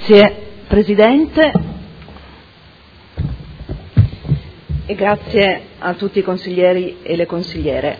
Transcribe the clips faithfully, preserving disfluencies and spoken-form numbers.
Grazie Presidente e grazie a tutti i consiglieri e le consigliere.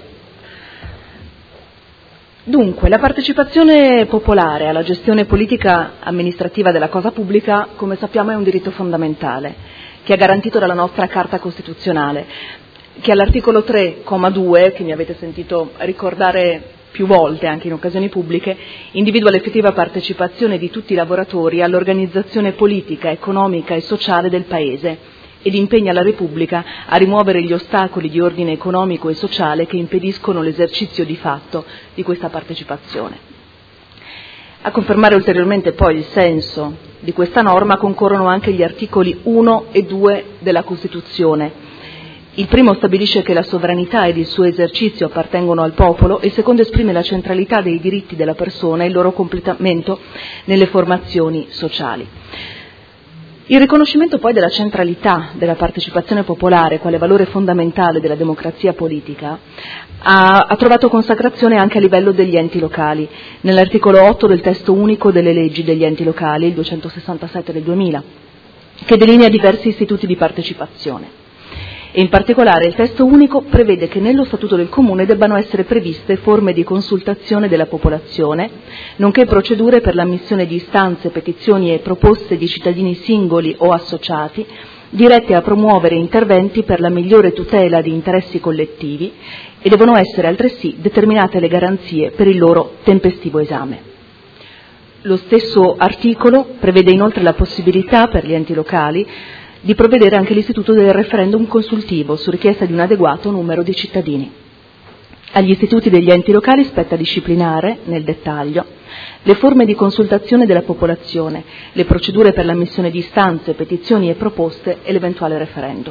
Dunque, la partecipazione popolare alla gestione politica amministrativa della cosa pubblica, come sappiamo, è un diritto fondamentale che è garantito dalla nostra Carta Costituzionale, che all'articolo tre, comma due, che mi avete sentito ricordare più volte anche in occasioni pubbliche, individua l'effettiva partecipazione di tutti i lavoratori all'organizzazione politica, economica e sociale del Paese ed impegna la Repubblica a rimuovere gli ostacoli di ordine economico e sociale che impediscono l'esercizio di fatto di questa partecipazione. A confermare ulteriormente poi il senso di questa norma concorrono anche gli articoli uno e due della Costituzione. Il primo stabilisce che la sovranità ed il suo esercizio appartengono al popolo e il secondo esprime la centralità dei diritti della persona e il loro completamento nelle formazioni sociali. Il riconoscimento poi della centralità della partecipazione popolare quale valore fondamentale della democrazia politica ha, ha trovato consacrazione anche a livello degli enti locali, nell'articolo otto del testo unico delle leggi degli enti locali, il duecentosessantasette del duemila, che delinea diversi istituti di partecipazione. E in particolare il testo unico prevede che nello Statuto del Comune debbano essere previste forme di consultazione della popolazione, nonché procedure per l'ammissione di istanze, petizioni e proposte di cittadini singoli o associati, dirette a promuovere interventi per la migliore tutela di interessi collettivi e devono essere altresì determinate le garanzie per il loro tempestivo esame. Lo stesso articolo prevede inoltre la possibilità per gli enti locali di provvedere anche all'istituto del referendum consultivo su richiesta di un adeguato numero di cittadini. Agli istituti degli enti locali spetta disciplinare, nel dettaglio, le forme di consultazione della popolazione, le procedure per l'ammissione di istanze, petizioni e proposte e l'eventuale referendum.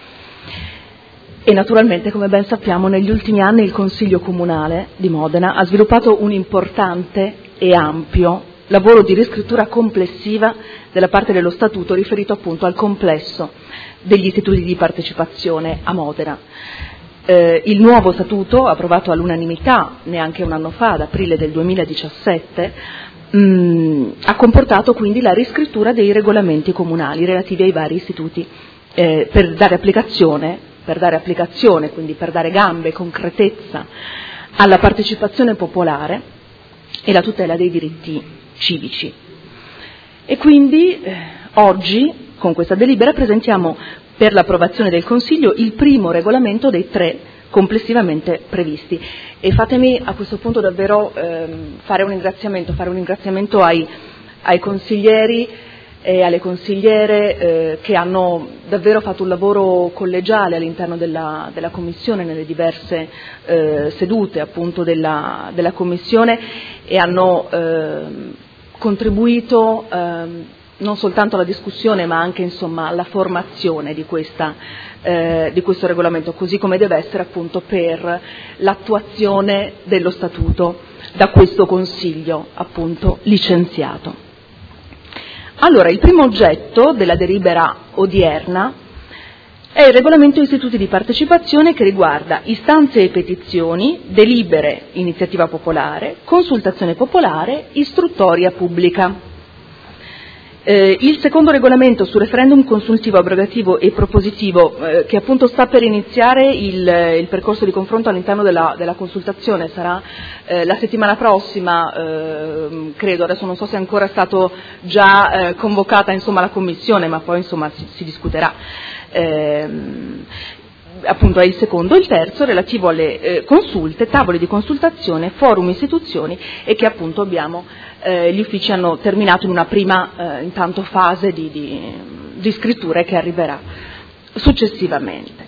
E naturalmente, come ben sappiamo, negli ultimi anni il Consiglio Comunale di Modena ha sviluppato un importante e ampio lavoro di riscrittura complessiva della parte dello Statuto riferito appunto al complesso degli istituti di partecipazione a Modena. Eh, il nuovo Statuto, approvato all'unanimità neanche un anno fa, ad aprile del duemiladiciassette, mh, ha comportato quindi la riscrittura dei regolamenti comunali relativi ai vari istituti eh, per dare applicazione, per dare applicazione, quindi per dare gambe e concretezza alla partecipazione popolare e la tutela dei diritti civici. E quindi eh, oggi con questa delibera presentiamo per l'approvazione del Consiglio il primo regolamento dei tre complessivamente previsti. E fatemi a questo punto davvero ehm, fare un ringraziamento, fare un ringraziamento ai, ai consiglieri e alle consigliere eh, che hanno davvero fatto un lavoro collegiale all'interno della, della Commissione, nelle diverse eh, sedute appunto della, della Commissione, e hanno eh, contribuito eh, non soltanto alla discussione ma anche insomma alla formazione di, questa, eh, di questo regolamento, così come deve essere appunto per l'attuazione dello Statuto da questo Consiglio appunto licenziato. Allora, il primo oggetto della delibera odierna è il regolamento istituti di partecipazione che riguarda istanze e petizioni, delibere, iniziativa popolare, consultazione popolare, istruttoria pubblica. Eh, il secondo regolamento su referendum consultivo, abrogativo e propositivo, eh, che appunto sta per iniziare il, il percorso di confronto all'interno della, della consultazione, sarà eh, la settimana prossima, eh, credo, adesso non so se è ancora stato già eh, convocata insomma la commissione, ma poi insomma si, si discuterà. Eh, appunto è il secondo. Il terzo relativo alle eh, consulte, tavoli di consultazione, forum, istituzioni, e che appunto abbiamo eh, gli uffici hanno terminato in una prima eh, intanto fase di, di, di scrittura che arriverà successivamente.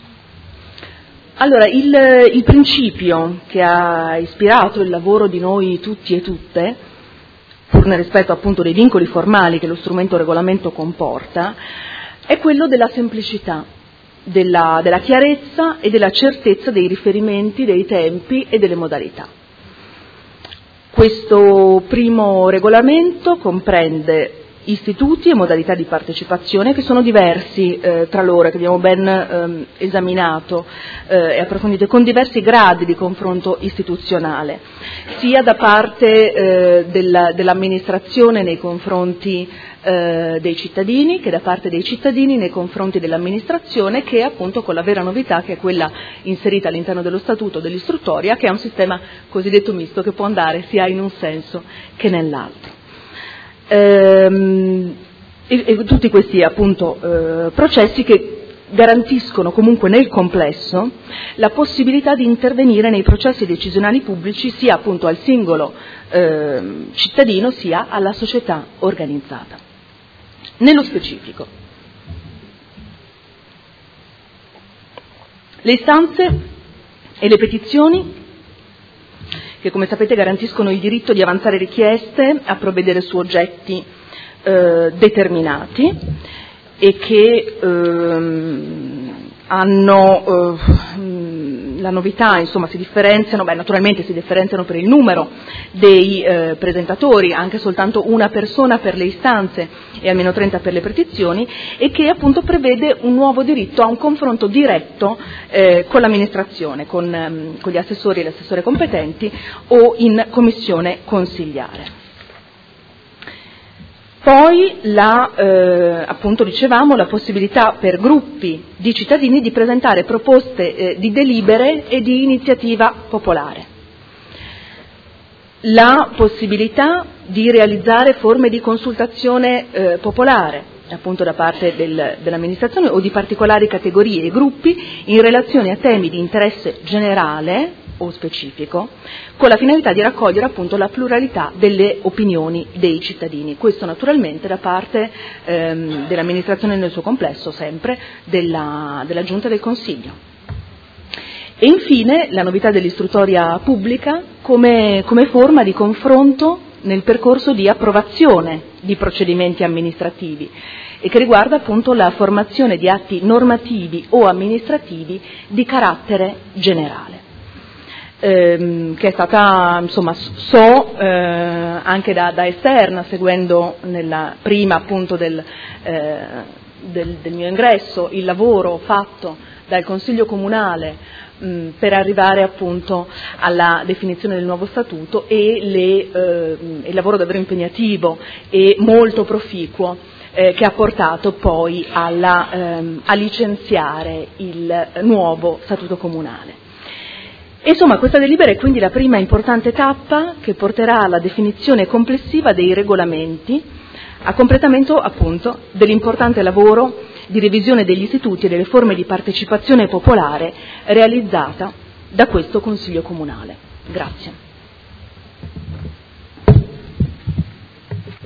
Allora, il, il principio che ha ispirato il lavoro di noi tutti e tutte, pur nel rispetto appunto dei vincoli formali che lo strumento regolamento comporta, è quello della semplicità, della, della chiarezza e della certezza dei riferimenti, dei tempi e delle modalità. Questo primo regolamento comprende istituti e modalità di partecipazione che sono diversi eh, tra loro, che abbiamo ben ehm, esaminato eh, e approfondito, con diversi gradi di confronto istituzionale, sia da parte eh, della, dell'amministrazione nei confronti eh, dei cittadini, che da parte dei cittadini nei confronti dell'amministrazione, che appunto con la vera novità che è quella inserita all'interno dello statuto dell'istruttoria, che è un sistema cosiddetto misto che può andare sia in un senso che nell'altro. Ehm, e, e tutti questi appunto eh, processi che garantiscono comunque nel complesso la possibilità di intervenire nei processi decisionali pubblici sia appunto al singolo eh, cittadino sia alla società organizzata. Nello specifico, le istanze e le petizioni, che come sapete garantiscono il diritto di avanzare richieste a provvedere su oggetti eh, determinati e che ehm, hanno eh, la novità, insomma, si differenziano, beh, naturalmente si differenziano per il numero dei eh, presentatori, anche soltanto una persona per le istanze e almeno trenta per le petizioni, e che appunto prevede un nuovo diritto a un confronto diretto eh, con l'amministrazione, con, ehm, con gli assessori e le assessore competenti o in commissione consigliare. Poi, la, eh, appunto dicevamo, la possibilità per gruppi di cittadini di presentare proposte eh, di delibere e di iniziativa popolare. La possibilità di realizzare forme di consultazione eh, popolare, appunto da parte del, dell'amministrazione o di particolari categorie e gruppi in relazione a temi di interesse generale o specifico, con la finalità di raccogliere appunto la pluralità delle opinioni dei cittadini. Questo naturalmente da parte ehm, dell'amministrazione nel suo complesso, sempre della, della Giunta del Consiglio. E infine la novità dell'istruttoria pubblica come, come forma di confronto nel percorso di approvazione di procedimenti amministrativi e che riguarda appunto la formazione di atti normativi o amministrativi di carattere generale. Ehm, che è stata, insomma, so eh, anche da, da esterna, seguendo nella prima appunto del, eh, del, del mio ingresso il lavoro fatto dal Consiglio Comunale mh, per arrivare appunto alla definizione del nuovo statuto e le, eh, il lavoro davvero impegnativo e molto proficuo eh, che ha portato poi alla, ehm, a licenziare il nuovo statuto comunale. Insomma, questa delibera è quindi la prima importante tappa che porterà alla definizione complessiva dei regolamenti, a completamento appunto dell'importante lavoro di revisione degli istituti e delle forme di partecipazione popolare realizzata da questo Consiglio Comunale. Grazie.